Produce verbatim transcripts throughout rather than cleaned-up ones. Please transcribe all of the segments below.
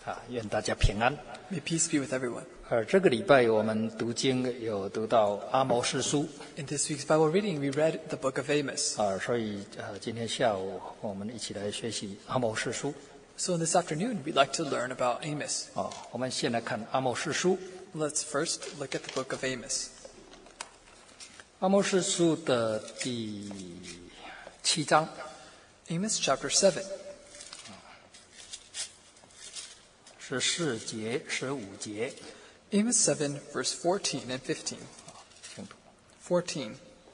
啊，愿大家平安。 May peace be with everyone. 而这个礼拜我们读经有读到阿摩司书 In this week's Bible reading, we read the book of Amos. 啊，所以呃，今天下午我们一起来学习阿摩司书 So in this afternoon, we'd like to learn about Amos. 啊。我们先来看阿摩司书， Let's first look at the book of Amos. 阿摩司书的第七章 Amos chapter seven, 十四节、十五节， Amos seven, verse fourteen and fifteen. 请读。 fourteen.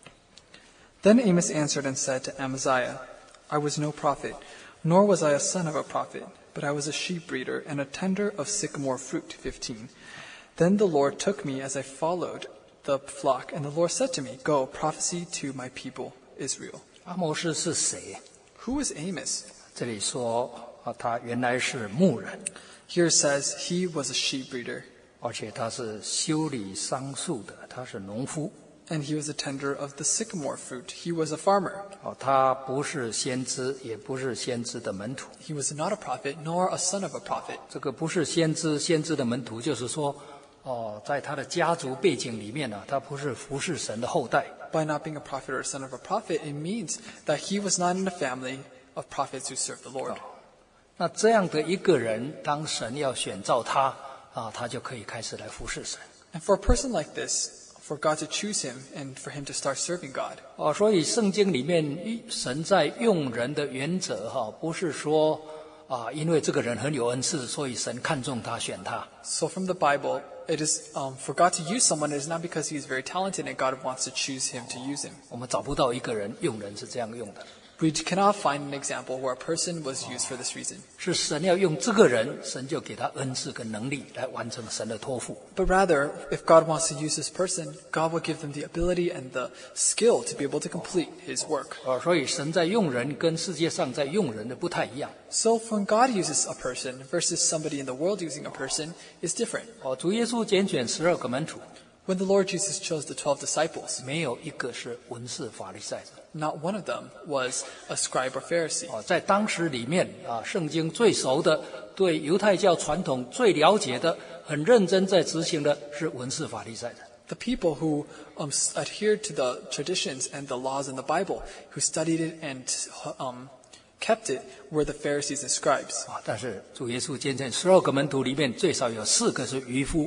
Then Amos answered and said to Amaziah, I was no prophet, nor was I a son of a prophet, but I was a sheep breeder and a tender of sycamore fruit. fifteen. Then the Lord took me as I followed the flock, and the Lord said to me, Go, prophesy to my people, Israel. 阿摩司是谁？ Who is Amos? 这里说啊，他原来是牧人， Here it says he was a sheep breeder, 而且他是修理桑树的，他是农夫。 and he was a tender of the sycamore fruit. He was a farmer. 哦，他不是先知，也不是先知的门徒。 He was not a prophet, nor a son of a prophet. 这个不是先知，先知的门徒，就是说，哦，在他的家族背景里面呢，他不是服侍神的后代。 By not being a prophet or a son of a prophet, it means that he was not in a family of prophets who served the Lord. 那这样的一个人，当神要选召他啊，他就可以开始来服侍神。 And for a person like this, for God to choose him and for him to start serving God. 哦，所以圣经里面神在用人的原则哈，不是说啊，因为这个人很有恩赐，所以神看重他选他。 So from the Bible, it is um, for God to use someone, it is not because he is very talented and God wants to choose him to use him. 我们找不到一个人用人是这样用的， We cannot find an example where a person was used for this reason. 是神要用这个人，神就给他恩赐跟能力来完成神的托付。 But rather, if God wants to use this person, God will give them the ability and the skill to be able to complete his work. 哦，所以神在用人跟世界上在用人的不太一样。 So when God uses a person versus somebody in the world using a person is different. 哦，主耶稣拣选十二个门徒， When the Lord Jesus chose the twelve disciples, 没有一个是文士法利赛人。 not one of them was a scribe or Pharisee. 哦，在当时里面啊，圣经最熟的、对犹太教传统最了解的、很认真在执行的是文士法利赛人。 The people who um, adhered to the traditions and the laws in the Bible, who studied it and um, kept it, were the Pharisees and scribes. 啊，但是主耶稣拣选十二个门徒里面，最少有四个是渔夫，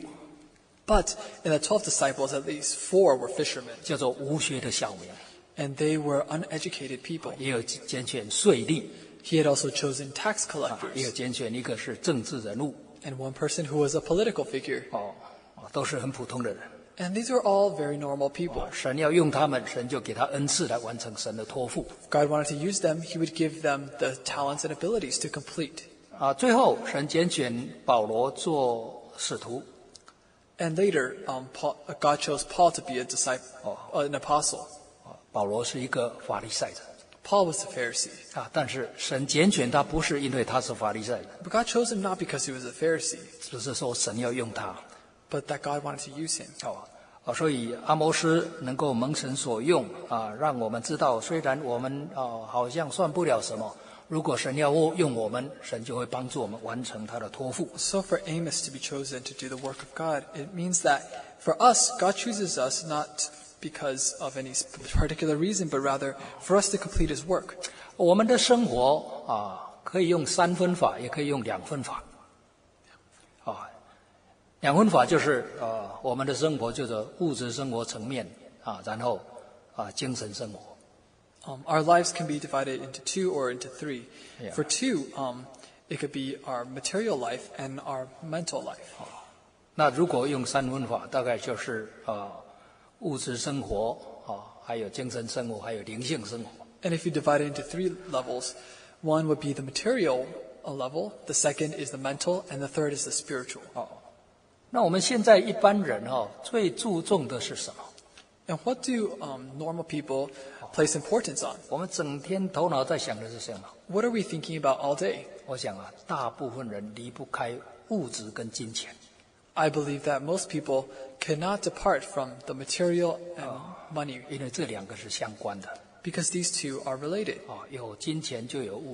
But in the twelve disciples, at least four were fishermen, 叫做无学的小民。 and they were uneducated people. 也有拣选税吏， He had also chosen tax 啊，也有 collectors, 拣选一个是政治人物。 and one person who was a political figure. 哦，哦都是很普通的人。 And these were all very normal people. 神要用他们，神就给他恩赐来完成神的托付。 If God wanted to use them, he would give them the talents and abilities to complete. 啊，最后神拣选保罗做使徒。 And later, um, Paul, uh, God chose Paul to be a disciple, uh, an apostle. 啊，保罗是一个法利赛人。 Paul was a Pharisee. 啊，但是神拣选他不是因为他是法利赛人， But God chose him not because he was a Pharisee, 只是说神要用他。 but that God wanted to use him. 哦，啊，所以阿摩司能够蒙神所用啊，让我们知道，虽然我们啊好像算不了什么，如果神要用我们，神就会帮助我们完成他的托付。 So for Amos to be chosen to do the work of God, it means that for us, God chooses us not because of any particular reason, but rather for us to complete his work. 我们的生活啊，可以用三分法，也可以用两分法。啊，两分法就是呃，我们的生活就是物质生活层面啊，然后啊，精神生活。 Um, our lives can be divided into two or into three. Yeah. For two, um, it could be our material life and our mental life. 那如果用三分法，大概就是啊，物质生活啊，还有精神生活，还有灵性生活。 And if you divide it into three levels, one would be the material uh, level, the second is the mental, and the third is the spiritual. 哦，那我们现在一般人哦，最注重的是什么？ And what do um, normal people place importance on? 我们整天头脑在想的是什么？ What are we thinking about all day? 我想啊，大部分人离不开物质跟金钱。 I believe that most people cannot depart from the material and money 因为这两个是相关的 because these two are related. 啊，有金钱就有物质。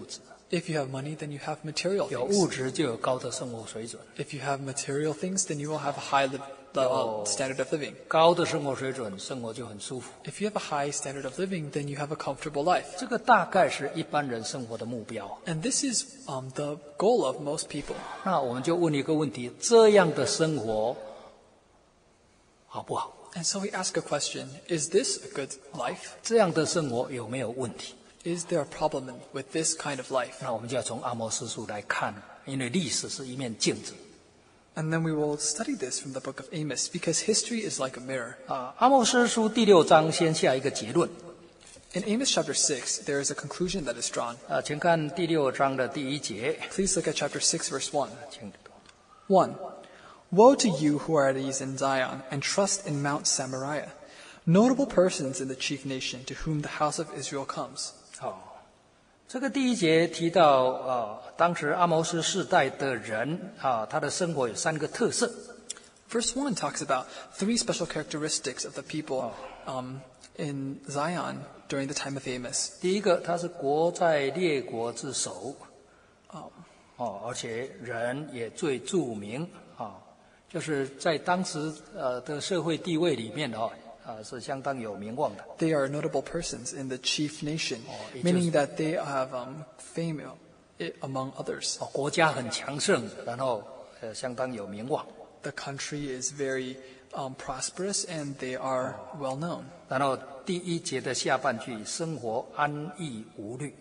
If you have money, then you have material 有 things. 物质就有高的生活水准， If you have material things, then you will have a high li- the, uh, standard of living. 高的生活水准，生活就很舒服。 If you have a high standard of living, then you have a comfortable life. 这个大概是一般人生活的目标。 And this is um, the goal of most people. 那我们就问一个问题：这样的生活好不好？ And so we ask a question, is this a good life? 这样的生活有没有问题？ Is there a problem with this kind of life? 那我们就要从阿摩司书来看，因为历史是一面镜子 And then we will study this from the book of Amos, because history is like a mirror. 啊。阿摩司书第六章先下一个结论 In Amos chapter six, there is a conclusion that is drawn. 啊，请看第六章的第一节， Please look at chapter six, verse one. 请 one. Woe to you who are at ease in Zion and trust in Mount Samaria, notable persons in the chief nation to whom the house of Israel comes. 好，这个第一节提到啊，当时阿摩司世代的人啊，他的生活有三个特色。 Verse one talks about three special characteristics of the people um, in Zion during the time of Amos. 第一个，他是国在列国之首，哦，而且人也最著名啊，就是在当时呃的社会地位里面哦，啊是相当有名望的。 They are notable persons in the chief nation, it meaning that they have um, fame i- among others. 哦，国家很强盛，然后呃相当有名望， The country is very um, prosperous and they are well known. 然后第一节的下半句，生活安逸无虑，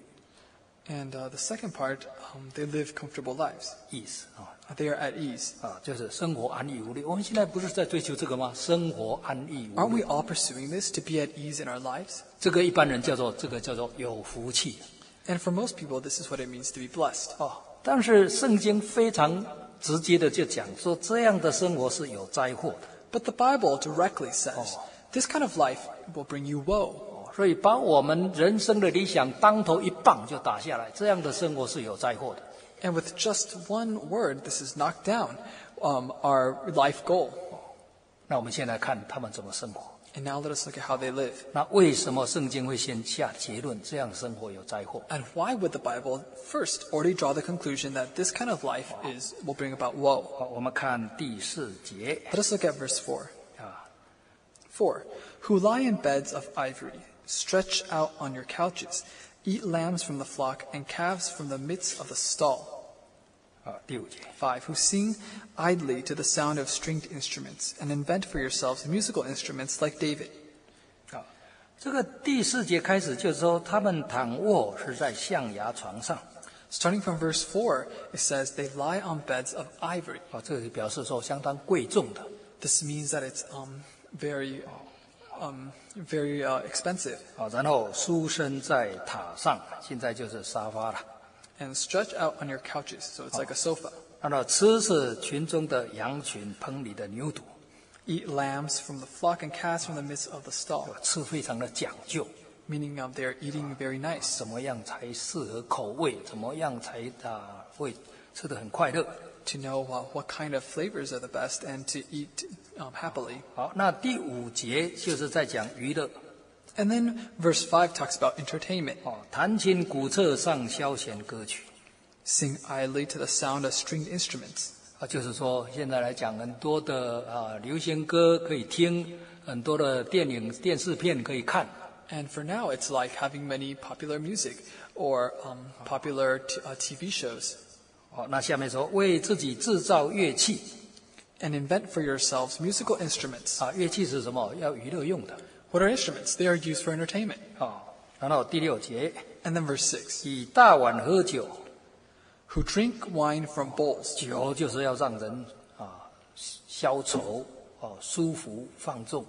And uh, the second part, um, they live comfortable lives. 意思啊 They are at ease. 啊，就是生活安逸无虑。我们现在不是在追求这个吗？生活安逸无 Aren't 虑 we，all pursuing this to be at ease in our lives? 这个一般人叫做这个叫做有福气 And for most people, this is what it means to be blessed. 哦。但是圣经非常直接的就讲说，这样的生活是有灾祸的。 But the Bible directly says, this kind of life will bring you woe. 所以把我们人生的理想当头一棒就打下来，这样的生活是有灾祸的。 And with just one word, this is knocked down um, our life goal. 那我们先来看他们怎么生活。 And now let us look at how they live. 那为什么圣经会先下结论，这样生活有灾祸？ And why would the Bible first already draw the conclusion that this kind of life is will bring about woe? 好，我们看第四节 Let us look at verse four. 啊， four. Who lie in beds of ivory, stretch out on your couches, eat lambs from the flock and calves from the midst of the stall. 啊，第五节 five. Who sing idly to the sound of stringed instruments and invent for yourselves musical instruments like David. 啊，这个第四节开始就是说，他们躺卧是在象牙床上 Starting from verse four, it says they lie on beds of ivory. 啊，这个表示说相当贵重的 This means that it's um, very, um, very uh, expensive. 啊，然后书生在榻上，现在就是沙发了。 And stretch out on your couches, so it's like a sofa. 然后吃是群中的羊群，棚里的牛犊， Eat lambs from the flock and calves from the midst of the stall. 吃非常的讲究， Meaning um, they are eating very nice. 怎么样才适合口味？怎么样才啊会吃得很快乐？ To know uh, what kind of flavors are the best and to eat um, happily. 好，那第五节就是在讲娱乐 And then verse five talks about entertainment. 哦，弹琴、鼓瑟上消闲歌曲 Sing idly to the sound of stringed instruments. 啊，就是说现在来讲，很多的啊流行歌可以听，很多的电影、电视片可以看。 And for now, it's like having many popular music or um, popular t- uh, T V shows. 哦，那下面说为自己制造乐器 And invent for yourselves musical instruments. 啊，乐器是什么？要娱乐用的 What are instruments? They are used for entertainment. 啊。然后第六节， And then verse six. 以大碗喝酒， Who drink wine from bowls. 酒就是要让人啊消愁哦，舒服放纵。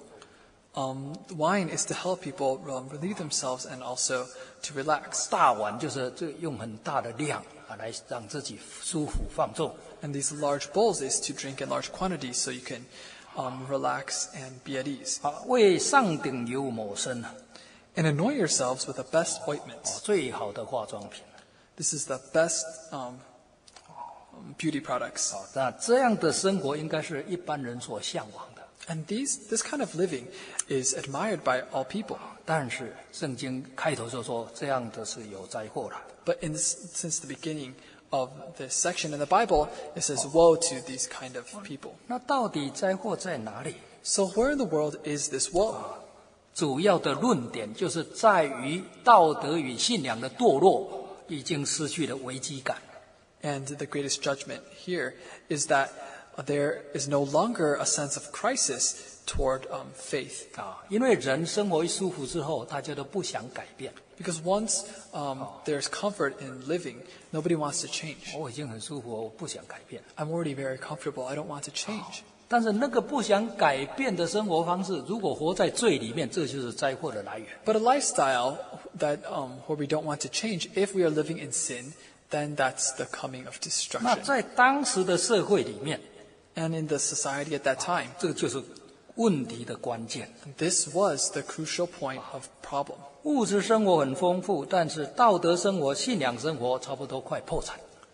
Um, wine is to help people um, relieve themselves and also to relax. 大碗就是这用很大的量啊来让自己舒服放纵。 And these large bowls is to drink in large quantities so you can um, relax and be at ease. 啊，为上顶油抹身， And anoint yourselves with the best 哦 ointments. 最好的化妆品。 This is the best um, um, beauty products. 啊，那这样的生活应该是一般人所向往的。 And these, this kind of living is admired by all people. 但是圣经开头就说这样的是有灾祸的。 But in this, since the beginning of this section in the Bible, it says, woe to these kind of people. 那到底灾祸在哪里？ So where in the world is this woe? 主要的论点就是在于道德与信仰的堕落已经失去了危机感。 And the greatest judgment here is that there is no longer a sense of crisis toward um, faith. 啊，因为人生活一舒服之后，大家都不想改变。 Because once um, there's comfort in living, nobody wants to change. 我已经很舒服，我不想改变。 I'm already very comfortable. I don't want to change. 但是那个不想改变的生活方式，如果活在罪里面，这就是灾祸的来源。 But a lifestyle that um, where we don't want to change, if we are living in sin, then that's the coming of 那 destruction. 在当时的社会里面， And in the society at that time, 这个就是问题的关键。 this was the crucial point of problem. 物质生活很丰富，但是道德生活、信仰生活差不多快破产。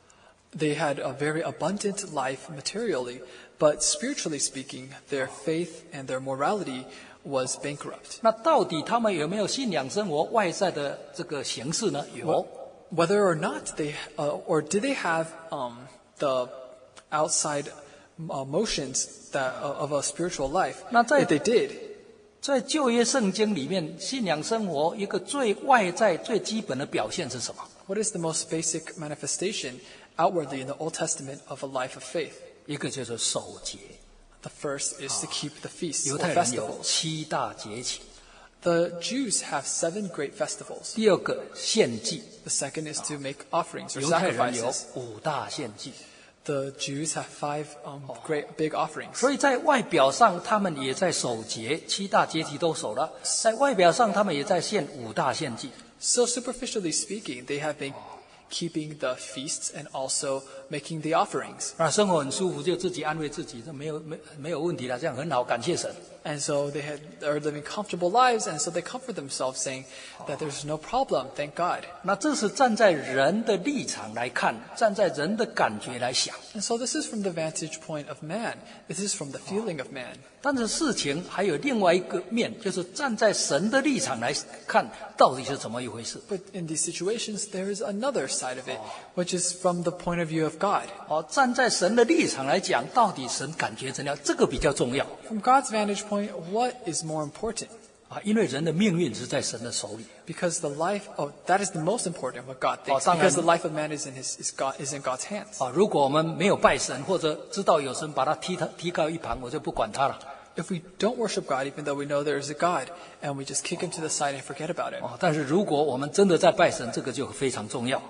They had a very abundant life materially, but spiritually speaking, their faith and their morality was bankrupt. 那到底他们有没有信仰生活外在的这个形式呢？有。 Whether or not they, uh, or did they have um, the outside uh, motions that uh, of a spiritual life? 那在- If they did, 在旧约圣经里面，信仰生活一个最外在、最基本的表现是什么？ what is the most basic manifestation outwardly in the Old Testament of a life of faith? 一个就是守节。 The first is to keep the feasts 犹 or 太人有 festivals. 七大节期。 The Jews have seven great festivals. 第二个献祭， The second is to make offerings or 犹太人有 sacrifices. 五大献祭。 The Jews have five um, great big offerings. 所以在外表上，他们也在守节，七大节期都守了；在外表上，他们也在献五大献祭。 So superficially speaking, they have been keeping the feasts and also making the offerings. 那生活很舒服，就自己安慰自己，这没有没没有问题了，这样很好，感谢神。 And so they had, are living comfortable lives, and so they comfort themselves, saying that there's no problem, thank God. 那这是站在人的立场来看，站在人的感觉来想。 And so this is from the vantage point of man. This is from the feeling of man. 但是事情还有另外一个面，就是站在神的立场来看，到底是怎么一回事？ But in these situations, there is another side of it, which is from the point of view of God. 哦，站在神的立场来讲，到底神感觉怎样？这个比较重要 From God's vantage point, what is more important? 啊，因为人的命运是在神的手里。 Because the life, oh, that is the most important, what God thinks. 哦，当然。 Because the life of man is in his, is God, is in God's hands. 啊，如果我们没有拜神，或者知道有神，把他踢他踢到一旁，我就不管他了。 If we don't worship God, even though we know there is a God, and we just kick him to the side and forget about him. 哦，但是如果我们真的在拜神，这个就非常重要。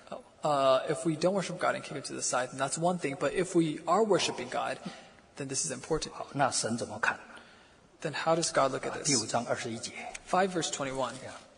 Uh, if we don't worship God and kick him to the side, then that's one thing. But if we are worshiping God, then this is important. 好，那神怎么看？ Then how does God look at 第 this? 五章二十一节。 five verse twenty-one.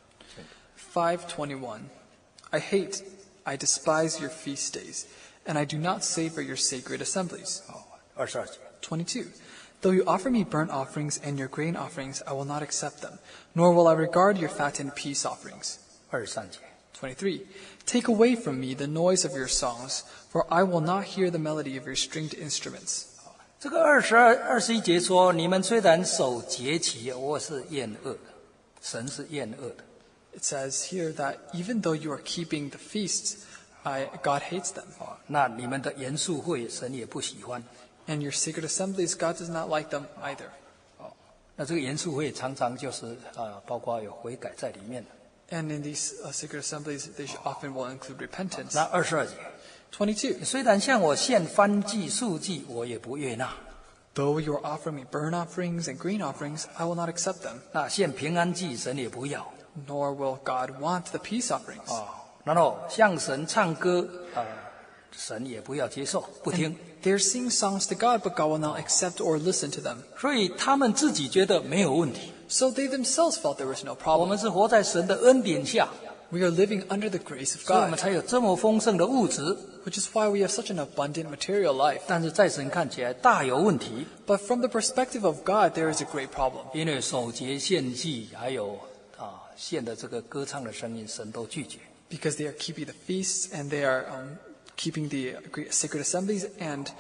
five twenty-one. I hate, I despise your feast days, and I do not savor your sacred assemblies. 哦，二十二节。 twenty-two. Though you offer me burnt offerings and your grain offerings, I will not accept them, nor will I regard your fattened peace offerings. 二十三节。 twenty-three. Take away from me the noise of your songs, for I will not hear the melody of your stringed instruments. 这个二十二、二十一节说，你们虽然守节期，我是厌恶的，神是厌恶的。 It says here that even though you are keeping the feasts, I, God hates them. 哦，那你们的严肃会，神也不喜欢。 And your sacred assemblies, God does not like them either. 哦，那这个严肃会常常就是啊、呃，包括有悔改在里面的。 And in these uh, sacred assemblies, they should often will include repentance. 那二十二节， twenty-two. 虽然向我献燔祭、素祭，我也不悦纳。 Though you are offering me burnt offerings and grain offerings, I will not accept them, 那献平安祭，神也不要。 nor will God want the peace offerings. 哦，然后向神唱歌啊、呃，神也不要接受，不听。 They're singing songs to God, but God will not accept or listen to them. 所以他们自己觉得没有问题。 So they themselves felt there was no 我 problem. 们是活在神的恩典下， We are living under the grace of 所以我们 God, 才有这么丰盛的物质。 which is why we have such an abundant material life. 但是在神看起来大有问题， But from the perspective of God, there is a great problem. 因为守节献祭还有啊献的这个歌唱的声音，神都拒绝。 Because they are keeping the feasts and they are um, keeping the great sacred assemblies and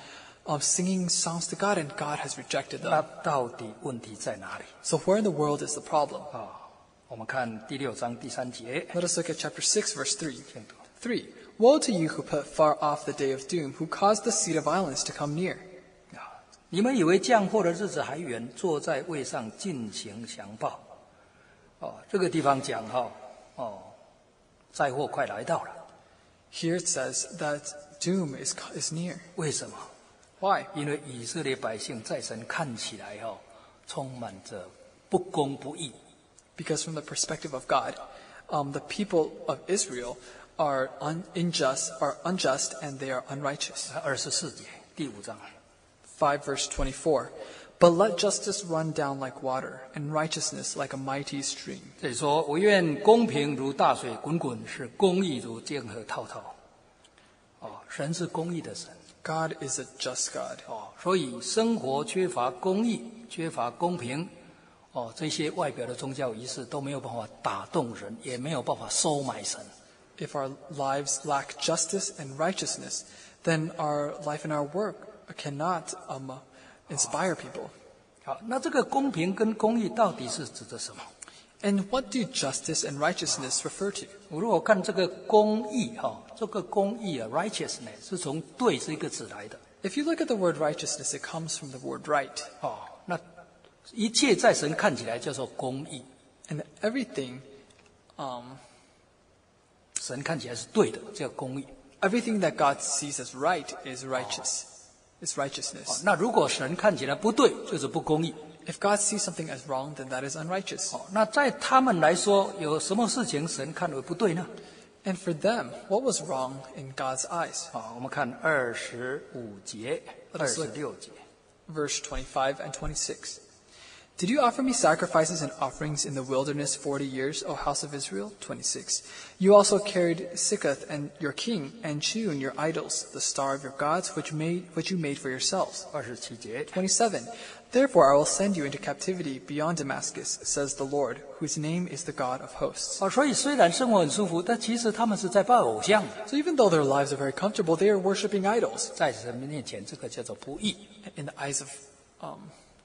of singing songs to God, and God has rejected 那 them. 到底问题在哪里 So where in the world is the problem? 啊？我们看第六章第三节， Let us look at chapter six, verse three. 请读。 three. Woe to you who put far off the day of doom, who caused the seat of violence to come near. 啊，你们以为降祸的日子还远，坐在位上尽情详报。哦，这个地方讲哈，哦，灾祸快来到了， Here it says that doom is, is near. 为什么？ Why? 因为以色列百姓在神看起来哈、哦，充满着不公不义。 Because from the perspective of God, um, the people of Israel are un- unjust, are unjust, and they are unrighteous. 二十四节第五章， five verse twenty-four. But let justice run down like water, and righteousness like a mighty stream. 这里说：“我愿公平如大水滚滚，使公义如江河滔滔。”哦，神是公义的神 God is a just God. 哦，所以生活缺乏公义、缺乏公平，哦，这些外表的宗教仪式都没有办法打动人，也没有办法收买神。 If our lives lack justice and righteousness, then our life and our work cannot um, inspire people. 好，那这个公平跟公义到底是指的什么？ And what do justice and righteousness refer to? 我如果看这个公义哈、哦，这个公义啊 ，righteousness 是从“对”这个字来的 If you look at the word righteousness, it comes from the word right. 哦。那一切在神看起来叫做公义， And everything, um, 神看起来是对的，叫公义。 everything that God sees as right is righteous. Is 哦 righteousness. 那如果神看起来不对，就是不公义。 If God sees something as wrong, then that is unrighteous. 哦，那在他们来说，有什么事情神看为不对呢？ And for them, what was wrong in God's eyes? 啊、我们看二十五节、 Let 二 us 十 look. 六节。 Verse twenty-five and twenty-six. Did you offer me sacrifices and offerings in the wilderness forty years, O house of Israel? twenty-six. You also carried Sikkoth and your king, and Chun your idols, the star of your gods, which made which you made for yourselves. 二十七节， twenty-seven. Therefore I will send you into captivity beyond Damascus, says the Lord, whose name is the God of hosts. 哦，所以虽然生活很舒服，但其实他们是在拜偶像， So even though their lives are very comfortable, they are worshiping idols. 在神面前，这个叫做不义。 In the eyes of, um,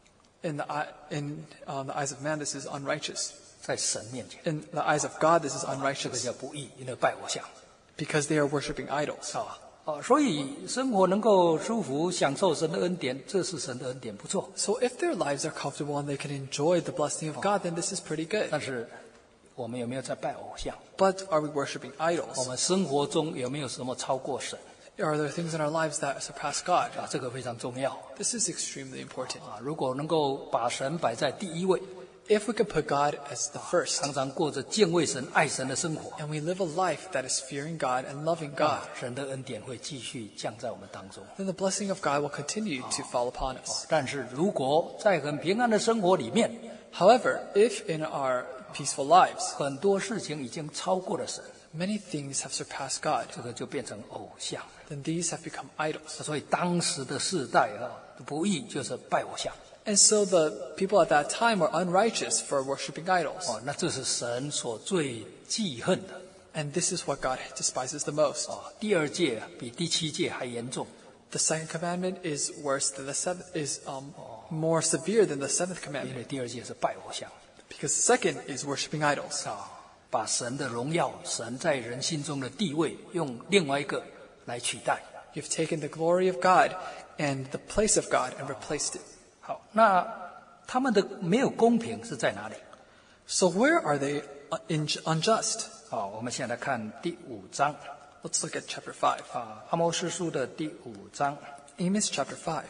in the eye, in uh, the eyes of man, this is unrighteous. 在神面前， In the eyes of God, this is 这个 unrighteous 叫不义，因为拜偶像 because they are worshiping idols. 啊啊，所以生活能够舒服，享受神的恩典，这是神的恩典，不错。 So if their lives are comfortable and they can enjoy the blessing of God, then this is pretty good. 但是我们有没有在拜偶像？ But are we worshiping 我 idols? 们生活中有没有什么超过神 Are there things in our lives that surpass God? 啊？这个非常重要 This is extremely important. 啊！如果能够把神摆在第一位， If we can put God as the first, 常常过着敬畏神、爱神的生活， and we live a life that is fearing God and loving 啊 God, 神的恩典会继续降在我们当中。 then the blessing of God will continue to fall upon us. 但是如果在很平安的生活里面， However, if in our peaceful lives, 很多事情已经超过了神， many things have surpassed God, 这个就变成偶像。 then these have become idols. 所以当时的世代啊，不义就是拜偶像 And so the people at that time were unrighteous for worshiping idols. 哦，那这是神所最记恨的 And this is what God despises the most. 哦。第二届啊比第七届还严重 The second commandment is worse than the seventh, is um, more severe than the seventh 因 commandment. 为第二届是拜偶像 Because the second is worshiping idols. 啊，把神的荣耀、神在人心中的地位，用另外一个来取代。 You've taken the glory of God and the place of God and replaced it. 好，那他们的没有公平是在哪里？ So where are they un- unjust? 好，我们现在来看第五章 Let's look at chapter five. 啊，阿摩司书的第五章 Amos chapter five.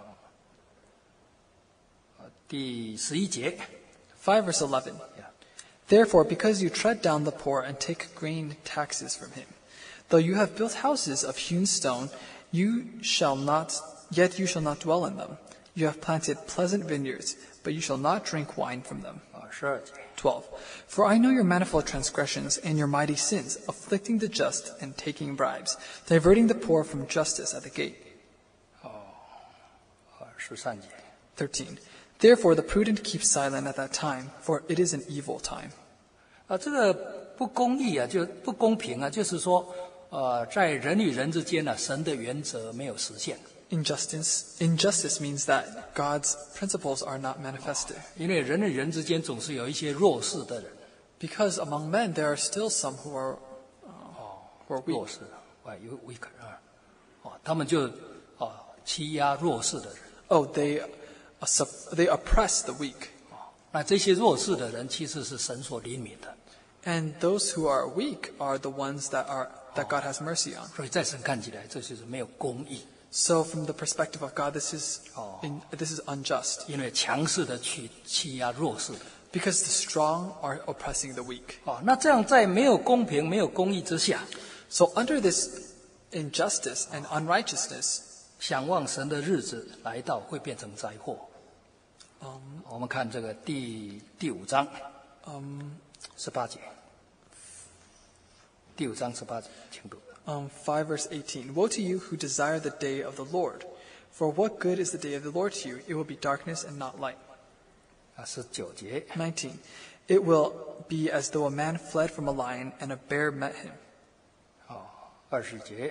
第十一节。 five verse eleven. Therefore, because you tread down the poor and take grain taxes from him, though you have built houses of hewn stone, you shall not, yet you shall not dwell in them. You have planted pleasant vineyards, but you shall not drink wine from them. 啊，十二节。 twelve. For I know your manifold transgressions and your mighty sins, afflicting the just and taking bribes, diverting the poor from justice at the gate. 啊，十三节。 thirteen. Therefore the prudent keep silent at that time, for it is an evil time. 啊，这个不公义啊，就不公平啊，就是说， 呃，在人与人之间呢，神的原则没有实现， Injustice, injustice means that God's principles are not manifested. 因为人与人之间总是有一些弱势的人， Because among men there are still some who are, uh, who are 弱 weak. 势的，啊，有 weak 啊，哦，他们就啊欺压弱势的人， Oh, they, uh, sup- they oppress the weak. 那这些弱势的人其实是神所怜悯的， And those who are weak are the ones that are that God has mercy on. 所以在神看起来，这就是没有公义， So from the perspective of God, this is Oh. in, this is unjust 因为强势的去欺压弱势的。 because the strong are oppressing the weak. 哦，那这样在没有公平、没有公义之下， So under this injustice and unrighteousness, 想望神的日子来到会变成灾祸。 um, 我们看这个第第五章 um, 十八节，第五章十八节，请读。 um, five verse eighteen. Woe to you who desire the day of the Lord. For what good is the day of the Lord to you? It will be darkness and not light. 啊，十九节， nineteen. It will be as though a man fled from a lion and a bear met him. 哦，二十节，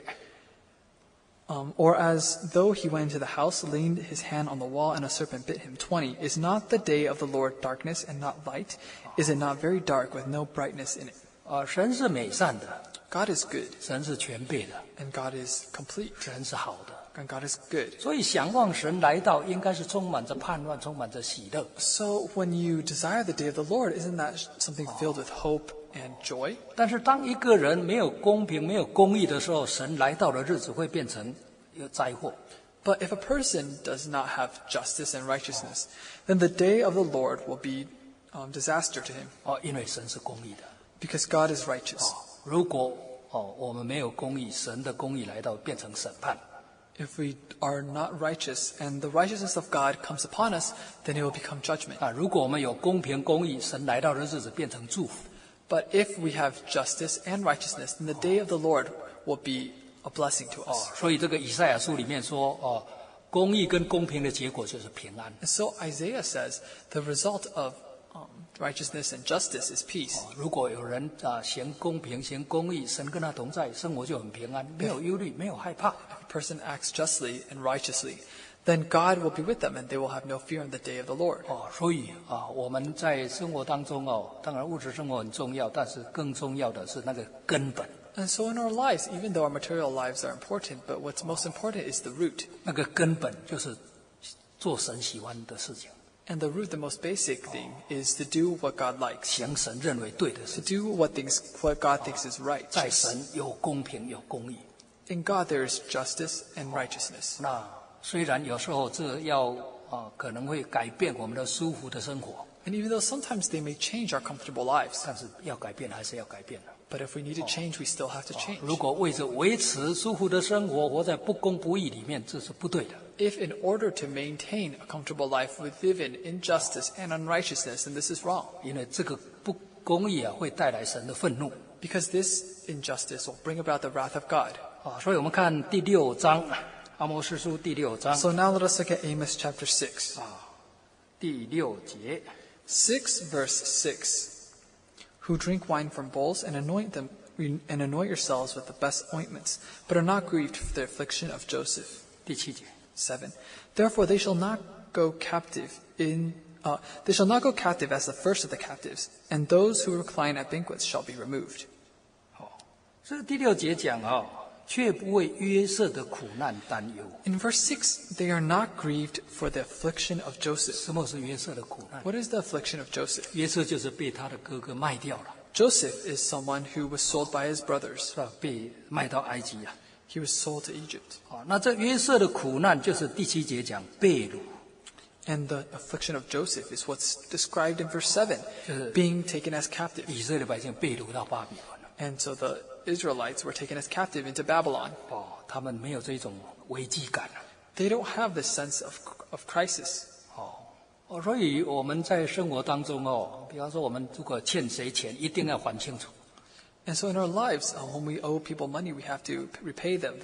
Um, or as though he went into the house, leaned his hand on the wall, and a serpent bit him. twenty. Is not the day of the Lord darkness and not light? Is it not very dark with no brightness in it? 啊，神是美善的， God is good, 神是全备的， and God is complete, 神是好的。 and God is good. 所以想望神来到，应该是充满着盼望，充满着喜乐。 So when you desire the day of the Lord, isn't that something filled with hope and joy? 但是当一个人没有公平、没有公义的时候，神来到的日子会变成一个灾祸。 But if a person does not have justice and righteousness, then the day of the Lord will be um, disaster to him, 哦，因为神是公义的。 because God is righteous. 哦，如果哦我们没有公义，神的公义来到变成审判。 If we are not righteous and the righteousness of God comes upon us, then it will become judgment. 啊，如果我们有公平公义，神来到的日子变成祝福。 But if we have justice and righteousness, then the day of the Lord will be a blessing to 哦 us.， 所以这个以赛亚书里面说，哦，公义跟公平的结果就是平安。 And so Isaiah says the result of um, righteousness and justice is peace. 哦，如果有人啊行公平、行公义，神跟他同在，生活就很平安，没有忧虑，没有害怕。 If a person acts justly and righteously, then God will be with them and they will have no fear on the day of the Lord. 哦，所以啊，我们在生活当中哦，当然物质生活很重要，但是更重要的是那个根本。 And so in our lives, even though our material lives are important, but what's most important is the root. 那个根本就是做神喜欢的事情， And the root, the most basic thing, is to do what God likes. 行神认为对的 To 事情。 do what things, what God thinks is right. 在神有公平有公义。 In God there is justice and righteousness. 那虽然有时候这要啊可能会改变我们的舒服的生活， And even though sometimes they may change our comfortable lives, 但是要改变还是要改变的。 but if we need to change, we still have to change. 如果为着维持舒服的生活，活在不公不义里面，这是不对的。 If in order to maintain a comfortable life we live in injustice and unrighteousness, then this is wrong. 因为这个不公义啊，会带来神的愤怒 Because this injustice will bring about the wrath of God. 啊。所以我们看第六章，阿摩司书第六章 So now let us look at Amos chapter six. 第六节。 six verse six. Who drink wine from bowls and anoint them and anoint yourselves with the best ointments, but are not grieved for the affliction of Joseph. 第七节， seven. Therefore they shall not go captive in uh, they shall not go captive as the first of the captives, and those who recline at banquets shall be removed. 这第六节讲啊，却不为约瑟的苦难担忧。 In verse six, they are not grieved for the affliction of Joseph. 什么是约瑟的苦难？ What is the affliction of Joseph? 约瑟就是被他的哥哥卖掉了， Joseph is someone who was sold by his brothers. 是吧？被卖到埃及啊。 He was sold to Egypt. 啊，那这约瑟的苦难就是第七节讲被掳， And the affliction of Joseph is what's described in verse seven, Yes. being taken as captive. 以色列百姓被掳到巴比伦了。 And so the Israelites were taken as captive into Babylon. 哦，他们没有这种危机感了。 They don't have this sense of, of crisis. 哦，哦，所以我们在生活当中哦，比方说我们如果欠谁钱，一定要还清楚。 And so in our lives, uh, when we owe people money, we have to repay them very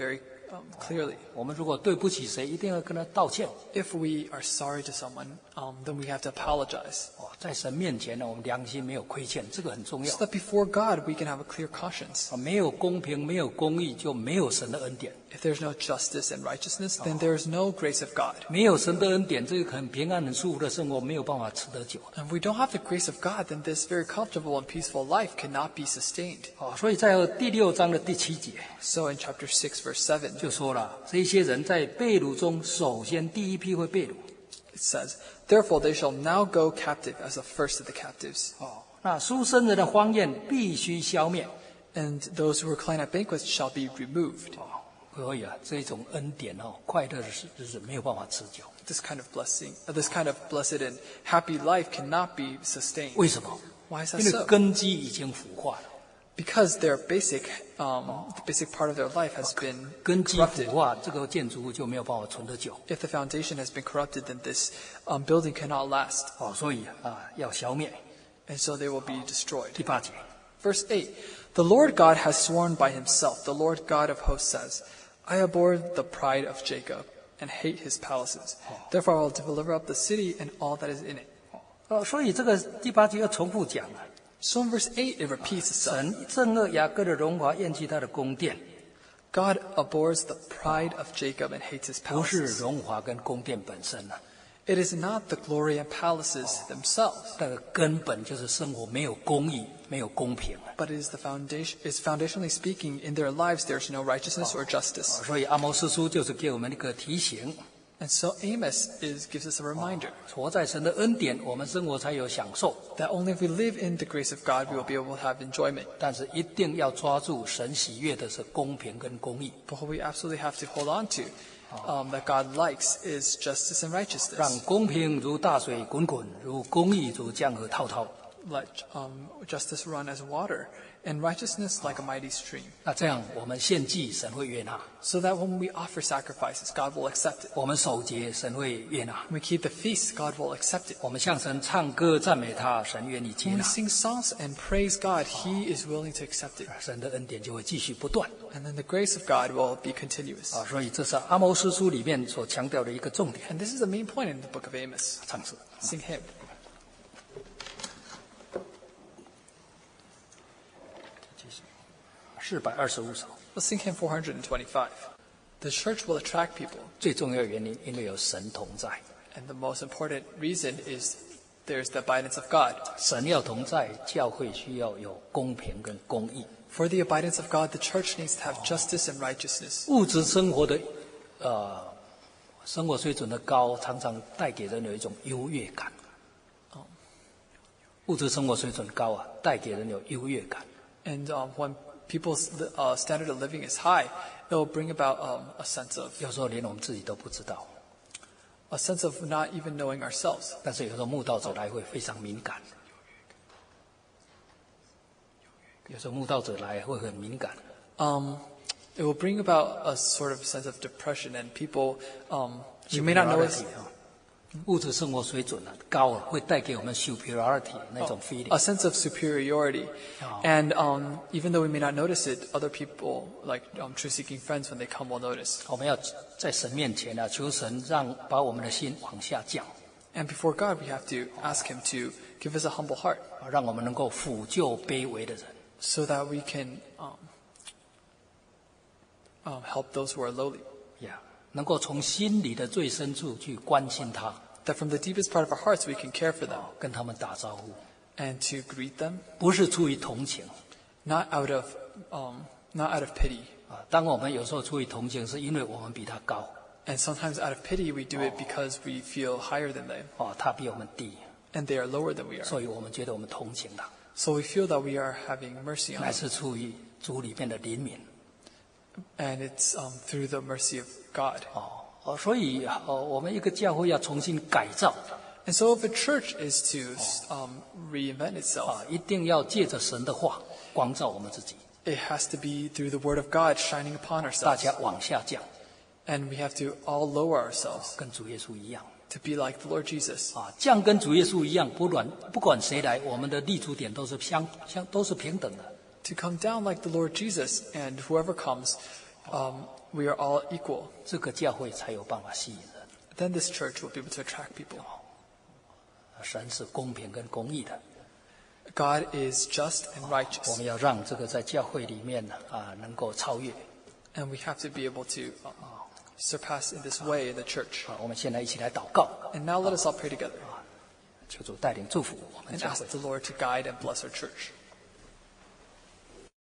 um, clearly. 我们如果对不起谁，一定要跟他道歉。 If we are sorry to someone, um, then we have to apologize. 哦，在神面前呢，我们良心没有亏欠，这个很重要。 So that before God we can have a clear conscience. 啊，没有公平，没有公义，就没有神的恩典。 If there's no justice and righteousness, then there is no grace of God. 没有神的恩典，这个很平安、很舒服的生活没有办法持得久。 And if we don't have the grace of God, then this very comfortable and peaceful life cannot be sustained. 哦，所以在第六章的第七节 So in chapter six, verse seven, 就说了，这些人在被掳中，首先第一批会被掳。 it says, Therefore they shall now go captive as the first of the captives. 哦，那书生人的荒宴必须消灭。 And those who recline at banquets shall be removed. 哦，所以啊，这种恩典哦，快乐的日子没有办法持久。 This kind of blessing, uh, this kind of blessed and happy life cannot be sustained. 为什么？ Why is 因 that 为 so? 根基已经腐化了。 Because their basic, um, the basic part of their life has been 根基 corrupted. 腐化，这个建筑物就没有办法存得久。 If the foundation has been corrupted, then this um, building cannot last, 哦，所以啊，要消灭。 and so they will be destroyed. 第八节， Verse eight, The Lord God has sworn by himself, the Lord God of hosts says, I abhor the pride of Jacob and hate his palaces. Therefore I will deliver up the city and all that is in it. 哦，所以这个第八节要重复讲啊。 So in verse eight, it repeats itself. 神憎恶雅各的荣华，厌弃他的宫殿， God abhors the pride of Jacob and hates his 不是 palaces. 荣华跟宫殿本身啊， It is not the glory and palaces themselves, 那个根本就是生活没有公义，没有公平啊。 but it is the foundation, is foundationally speaking, in their lives there is no righteousness or justice. 所以阿摩司书就是给我们一个提醒， And so Amos is, gives us a reminder 活在神的恩典，我们生活才有享受。 that only if we live in the grace of God, we will be able to have enjoyment. 但是一定要抓住神喜悦的是公平跟公义， But what we absolutely have to hold on to, um, that God likes, is justice and 让 righteousness. 公平如大水滚滚，如公义如江河滔滔。 Let um, justice run as water, and righteousness like a mighty stream. 那这样我们献祭，神会悦纳； So that when we offer sacrifices, God will accept it. 我们守节，神会悦纳； When we keep the feast, God will accept it. 我们向神唱歌赞美他，神愿意接 When we 纳。 sing songs and praise God, He is willing to accept it. 神的恩典就会继续不断 And then the grace of God will be continuous. 啊！所以这是阿摩司书里面所强调的一个重点。 And this is the main point in the book of Amos. 唱诗 Sing hymn. 四百二十五首， Let's sing hymn four twenty-five. The church will attract people, 最重要的原因，因为有神同在。 and the most important reason is there's the abidance of God. 神要同在，教会需要有公平跟公义。 For the abidance of God, the church needs to have justice and righteousness. 物质生活的呃生活水准的高，常常带给人有一种优越感。物质生活水准高啊，带给人有优越感。 And um, when people's uh, standard of living is high, it will bring about um, a sense of 有时候连我们自己都不知道， a sense of not even knowing ourselves. 但是有时候慕道者来会非常敏感。有时候慕道者来会很敏感。 Um, it will bring about a sort of sense of depression, and people, um, you may not know it, 物质生活水准啊高啊，会带给我们 superiority 那种 feeling。 a sense of superiority. Oh. And um, even though we may not notice it, other people, like um, truth-seeking friends, when they come, will notice. 我们要在神面前啊，求神让把我们的心往下降， And before God, we have to ask Him to give us a humble heart, 啊让我们能够辅救卑微的人。 so that we can um, um, help those who are lowly. 呀、能够从心里的最深处去关心他， That from the deepest part of our hearts, we can care for them 跟他们打招呼， and to greet them, 不是出于同情 not out of um, not out of pity. 啊。当我们有时候出于同情，是因为我们比他高 And sometimes out of pity, we do it because we feel higher than them, 哦，他比我们低， and they are lower than we are. 所以我们觉得我们同情他， So we feel that we are having mercy on 乃 them. 是出于主里面的怜悯 And it's um, through the mercy of God. 哦哦。所以哦，我们一个教会要重新改造 And so if a church is to um, reinvent itself, 啊，一定要借着神的话光照我们自己， it has to be through the Word of God shining upon 大 ourselves. 家往下降， And we have to all lower ourselves 跟主耶稣一样 to be like the Lord Jesus. 啊，降跟主耶稣一样，不管不管谁来，我们的立足点都是相相都是平等的。 To come down like the Lord Jesus, and whoever comes um, we are all equal, 这个教会才有办法吸引人。 then this church will be able to attract people. 神是公平跟公义的， God is just and 我 righteous, 们要让这个在教会里面呢啊能够超越。 and we have to be able to um, surpass in this way in the church. 啊，我们现在一起来祷告， And now let us all pray together 求主带领祝福我们 and 教 ask 会。 the Lord to guide and bless our church.